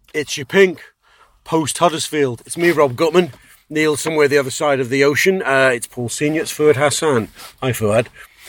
It's your pink post-Huddersfield. It's me, Rob Gutman. Neil somewhere the other side of the ocean. It's Paul Senior. It's Fuad Hassan. Hi, Fuad.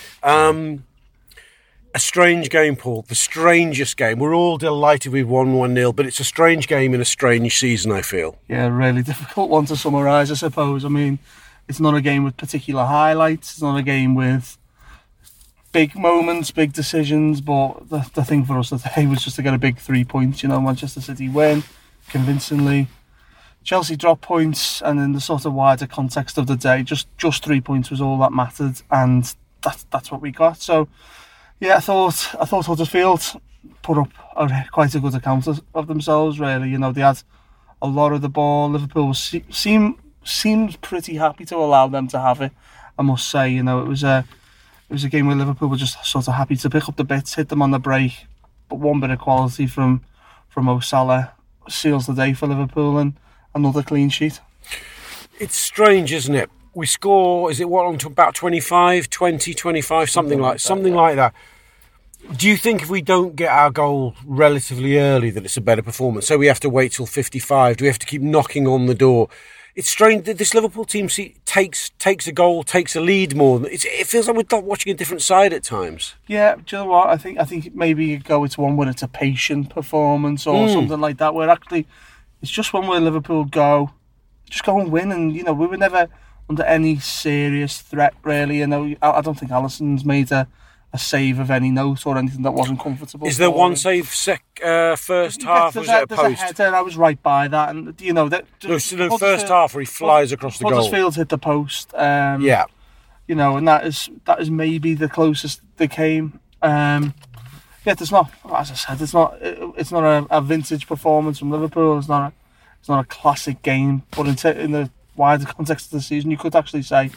A strange game, Paul. The strangest game. We're all delighted we won 1-0, but it's a strange game in a strange season, I feel. Yeah, really difficult one to summarise, I suppose. I mean, it's not a game with particular highlights. It's not a game with big moments, big decisions, but the thing for us today was just to get a big 3 points. Manchester City win convincingly. Chelsea drop points, and in the sort of wider context of the day, just 3 points was all that mattered, and that's what we got. So, yeah, I thought Huddersfield put up quite a good account of themselves. Really, they had a lot of the ball. Liverpool seemed pretty happy to allow them to have it. I must say, it was a game where Liverpool were just sort of happy to pick up the bits, hit them on the break, but one bit of quality from Mo Salah seals the day for Liverpool, and another clean sheet. It's strange, isn't it? We score, is it on to about 25, 20, 25, something like that. Do you think if we don't get our goal relatively early that it's a better performance? So we have to wait till 55? Do we have to keep knocking on the door? It's strange that this Liverpool team takes a goal, takes a lead more. It feels like we're watching a different side at times. Yeah, do you know what? I think maybe you go it's one when it's a patient performance or something like that, where actually it's just one where Liverpool just go and win, and we were never under any serious threat really. I don't think Alisson's made a save of any note or anything that wasn't comfortable. Is there one save first half? Was it a post? There's a header. I was right by that, and that. No, first half where he flies across the goal. Huddersfield hit the post. Yeah. And that is maybe the closest they came. There's not, as I said, it's not a vintage performance from Liverpool. It's not a classic game, but in the wider context of the season, you could actually say,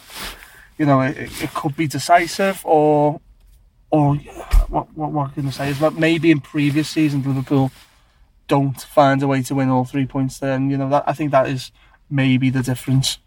it could be decisive, or what can I say is that maybe in previous seasons Liverpool don't find a way to win all 3 points. Then I think that is maybe the difference.